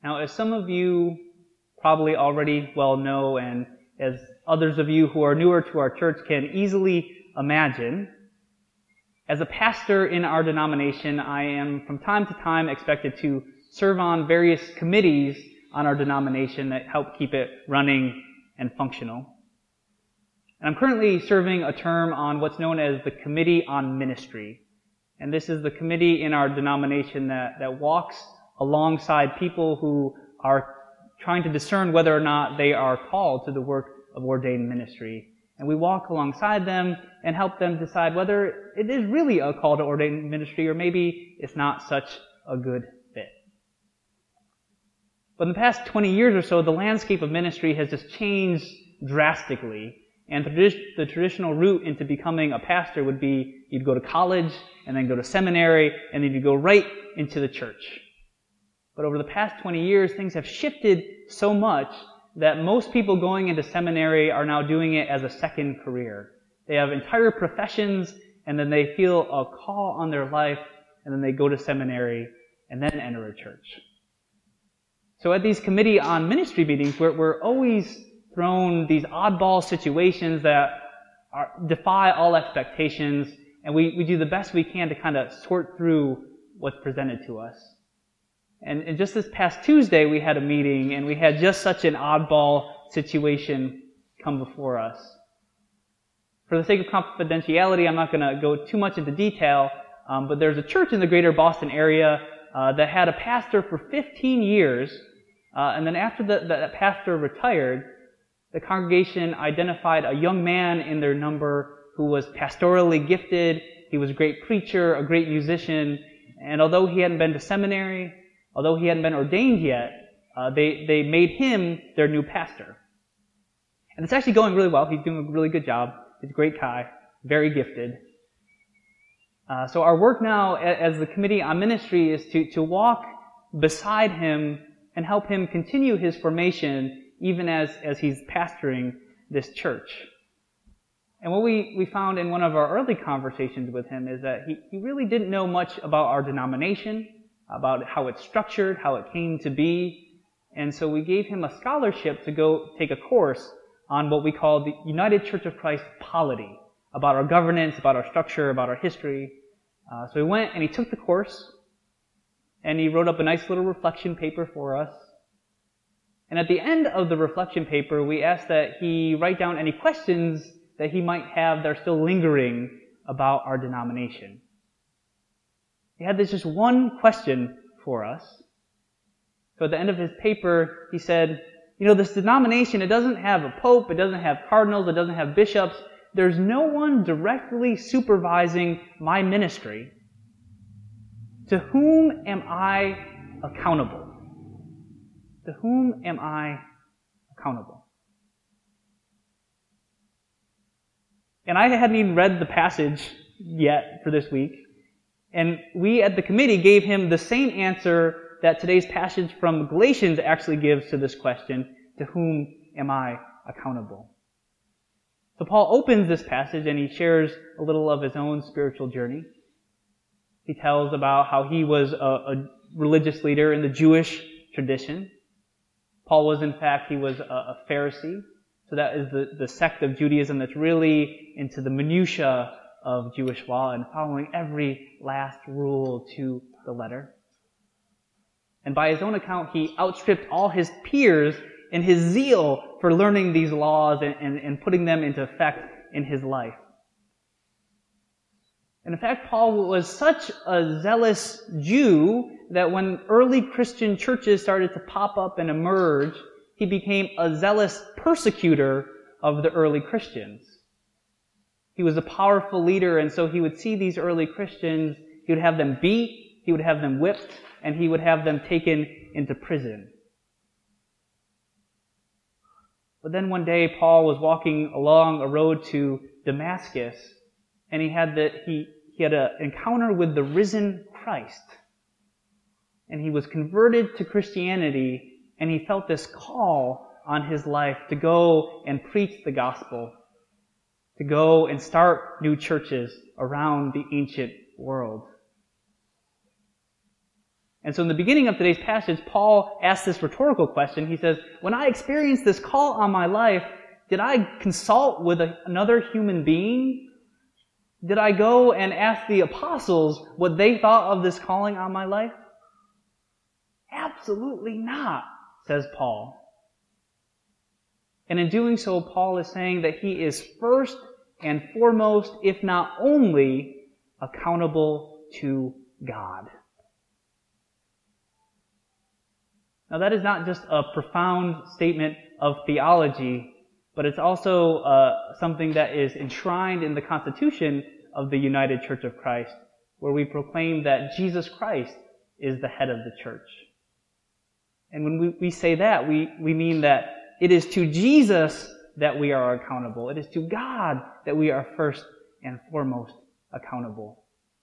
Now, as some of you probably already well know, and as others of you who are newer to our church can easily imagine, as a pastor in our denomination, I am from time to time expected to serve on various committees on our denomination that help keep it running and functional. And I'm currently serving a term on what's known as the Committee on Ministry. And this is the committee in our denomination that walks alongside people who are trying to discern whether or not they are called to the work of ordained ministry. And we walk alongside them and help them decide whether it is really a call to ordained ministry or maybe it's not such a good fit. But in the past 20 years or so, the landscape of ministry has just changed drastically. And the traditional route into becoming a pastor would be you'd go to college and then go to seminary and then you'd go right into the church. But over the past 20 years, things have shifted so much that most people going into seminary are now doing it as a second career. They have entire professions, and then they feel a call on their life, and then they go to seminary and then enter a church. So at these committee on ministry meetings, we're always thrown these oddball situations that defy all expectations, and we do the best we can to kind of sort through what's presented to us. And just this past Tuesday, we had a meeting, and we had just such an oddball situation come before us. For the sake of confidentiality, I'm not going to go too much into detail, but there's a church in the greater Boston area that had a pastor for 15 years, and then after that pastor retired, the congregation identified a young man in their number who was pastorally gifted. He was a great preacher, a great musician, and although he hadn't been to seminary, although he hadn't been ordained yet, they made him their new pastor. And it's actually going really well. He's doing a really good job. He's a great guy, very gifted. So our work now as the Committee on Ministry is to walk beside him and help him continue his formation even as he's pastoring this church. And what we found in one of our early conversations with him is that he really didn't know much about our denomination, about how it's structured, how it came to be. And so we gave him a scholarship to go take a course on what we call the United Church of Christ polity, about our governance, about our structure, about our history. So he went and he took the course, and he wrote up a nice little reflection paper for us. And at the end of the reflection paper, we asked that he write down any questions that he might have that are still lingering about our denomination. He had this just one question for us. So at the end of his paper, he said, this denomination, it doesn't have a pope, it doesn't have cardinals, it doesn't have bishops. There's no one directly supervising my ministry. To whom am I accountable? To whom am I accountable? And I hadn't even read the passage yet for this week. And we at the committee gave him the same answer that today's passage from Galatians actually gives to this question, to whom am I accountable? So Paul opens this passage and he shares a little of his own spiritual journey. He tells about how he was a religious leader in the Jewish tradition. Paul was, in fact, he was a Pharisee. So that is the sect of Judaism that's really into the minutia of Jewish law and following every last rule to the letter. And by his own account, he outstripped all his peers in his zeal for learning these laws and putting them into effect in his life. And in fact, Paul was such a zealous Jew that when early Christian churches started to pop up and emerge, he became a zealous persecutor of the early Christians. He was a powerful leader, and so he would see these early Christians, he would have them beat, he would have them whipped, and he would have them taken into prison. But then one day, Paul was walking along a road to Damascus, and he had an encounter with the risen Christ. And he was converted to Christianity, and he felt this call on his life to go and preach the gospel, to go and start new churches around the ancient world. And so in the beginning of today's passage, Paul asks this rhetorical question. He says, when I experienced this call on my life, did I consult with another human being? Did I go and ask the apostles what they thought of this calling on my life? Absolutely not, says Paul. And in doing so, Paul is saying that he is first and foremost, if not only, accountable to God. Now that is not just a profound statement of theology, but it's also something that is enshrined in the Constitution of the United Church of Christ, where we proclaim that Jesus Christ is the head of the church. And when we say that, we mean that it is to Jesus that we are accountable. It is to God that we are first and foremost accountable.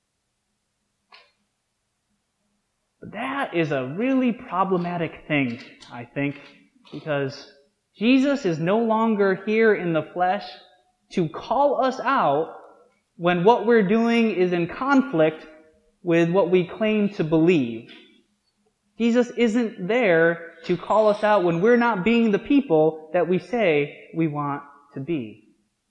But that is a really problematic thing, I think, because Jesus is no longer here in the flesh to call us out when what we're doing is in conflict with what we claim to believe. Jesus isn't there to call us out when we're not being the people that we say we want to be.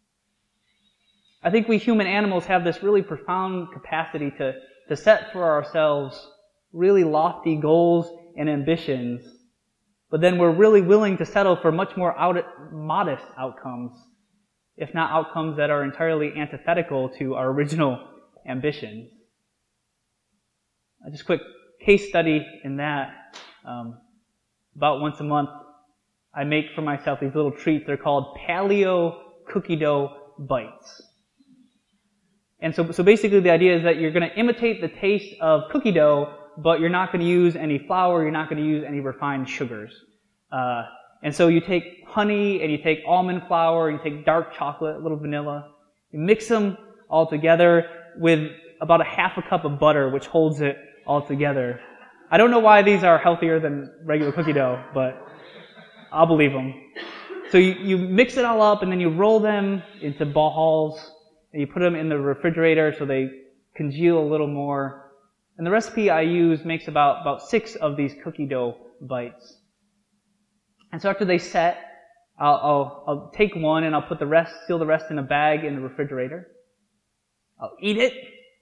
I think we human animals have this really profound capacity to set for ourselves really lofty goals and ambitions, but then we're really willing to settle for much more modest outcomes, if not outcomes that are entirely antithetical to our original ambitions. Just a quick case study in that. About once a month, I make for myself these little treats. They're called paleo cookie dough bites. And so basically the idea is that you're going to imitate the taste of cookie dough, but you're not going to use any flour, you're not going to use any refined sugars. And so you take honey, and you take almond flour, and you take dark chocolate, a little vanilla. You mix them all together with about a half a cup of butter, which holds it all together. I don't know why these are healthier than regular cookie dough, but I'll believe them. So you mix it all up, and then you roll them into balls, and you put them in the refrigerator so they congeal a little more. And the recipe I use makes about 6 of these cookie dough bites. And so after they set, I'll take one and I'll put seal the rest in a bag in the refrigerator. I'll eat it.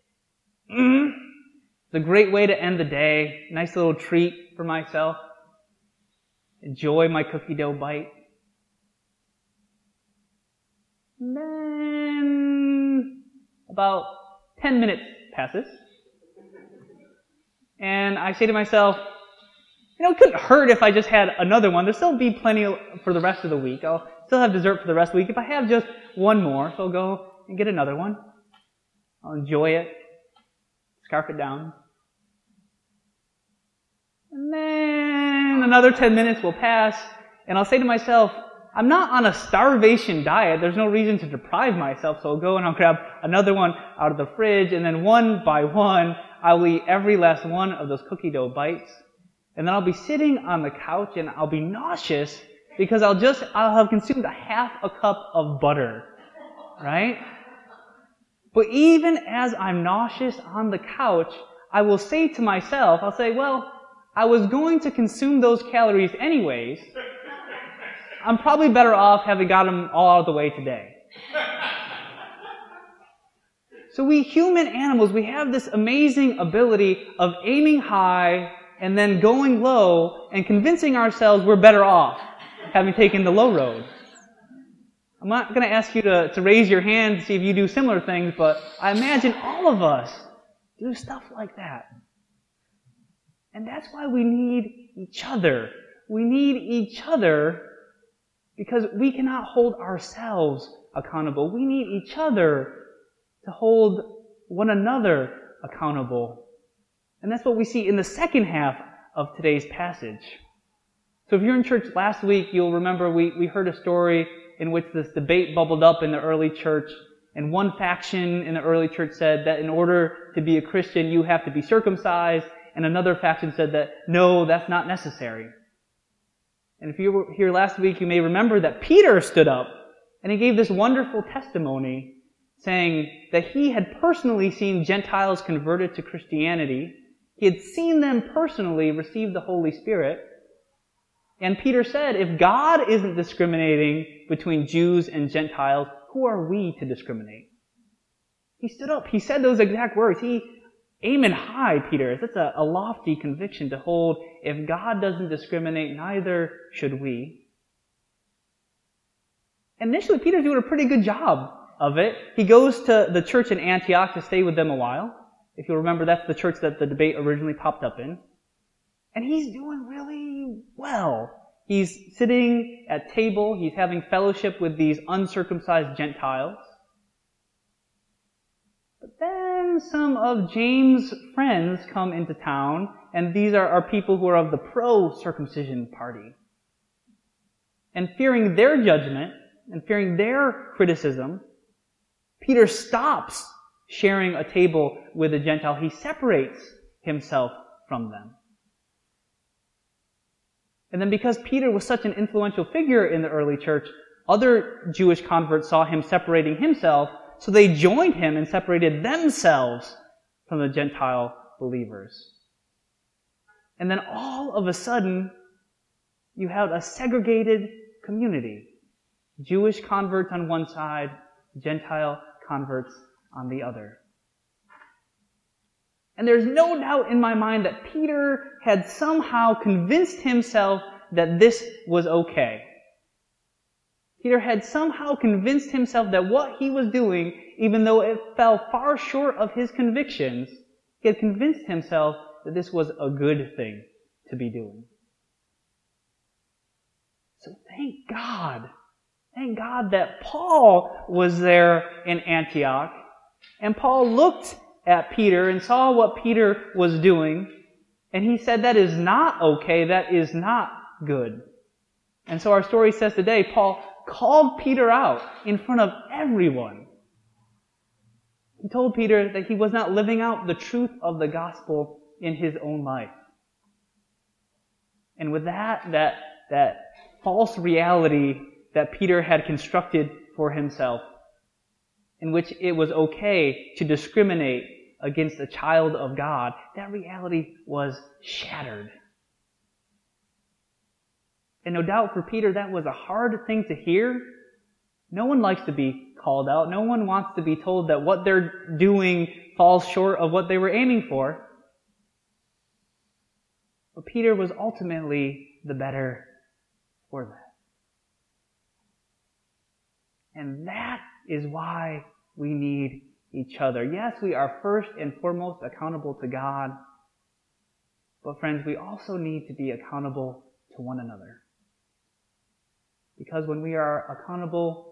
It's a great way to end the day. Nice little treat for myself. Enjoy my cookie dough bite. And then about 10 minutes passes. And I say to myself, it couldn't hurt if I just had another one. There'll still be plenty for the rest of the week. I'll still have dessert for the rest of the week. If I have just one more, so I'll go and get another one. I'll enjoy it. Scarf it down. And then another 10 minutes will pass, and I'll say to myself, I'm not on a starvation diet. There's no reason to deprive myself, so I'll go and I'll grab another one out of the fridge, and then one by one, I'll eat every last one of those cookie dough bites. And then I'll be sitting on the couch and I'll be nauseous because I'll have consumed a half a cup of butter. Right? But even as I'm nauseous on the couch, I will say to myself, I'll say, well, I was going to consume those calories anyways. I'm probably better off having got them all out of the way today. So we human animals, we have this amazing ability of aiming high and then going low and convincing ourselves we're better off having taken the low road. I'm not going to ask you to raise your hand to see if you do similar things, but I imagine all of us do stuff like that. And that's why we need each other. We need each other because we cannot hold ourselves accountable. We need each other to hold one another accountable. And that's what we see in the second half of today's passage. So if you're in church last week, you'll remember we heard a story in which this debate bubbled up in the early church. And one faction in the early church said that in order to be a Christian, you have to be circumcised. And another faction said that, no, that's not necessary. And if you were here last week, you may remember that Peter stood up and he gave this wonderful testimony saying that he had personally seen Gentiles converted to Christianity He had seen them personally receive the Holy Spirit. And Peter said, if God isn't discriminating between Jews and Gentiles, who are we to discriminate? He stood up. He said those exact words. Aiming high, Peter. That's a lofty conviction to hold. If God doesn't discriminate, neither should we. Initially, Peter's doing a pretty good job of it. He goes to the church in Antioch to stay with them a while. If you'll remember, that's the church that the debate originally popped up in. And he's doing really well. He's sitting at table. He's having fellowship with these uncircumcised Gentiles. But then some of James' friends come into town, and these are people who are of the pro-circumcision party. And fearing their judgment, and fearing their criticism, Peter stops sharing a table with a Gentile. He separates himself from them. And then because Peter was such an influential figure in the early church, other Jewish converts saw him separating himself, so they joined him and separated themselves from the Gentile believers. And then all of a sudden, you had a segregated community. Jewish converts on one side, Gentile converts on the other. And there's no doubt in my mind that Peter had somehow convinced himself that this was okay. Peter had somehow convinced himself that what he was doing, even though it fell far short of his convictions, he had convinced himself that this was a good thing to be doing. So thank God. Thank God that Paul was there in Antioch, and Paul looked at Peter and saw what Peter was doing, and he said, that is not okay, that is not good. And so our story says today, Paul called Peter out in front of everyone. He told Peter that he was not living out the truth of the gospel in his own life. And with that false reality that Peter had constructed for himself, in which it was okay to discriminate against a child of God, that reality was shattered. And no doubt for Peter, that was a hard thing to hear. No one likes to be called out. No one wants to be told that what they're doing falls short of what they were aiming for. But Peter was ultimately the better for that. And that is why we need each other. Yes, we are first and foremost accountable to God. But friends, we also need to be accountable to one another. Because when we are accountable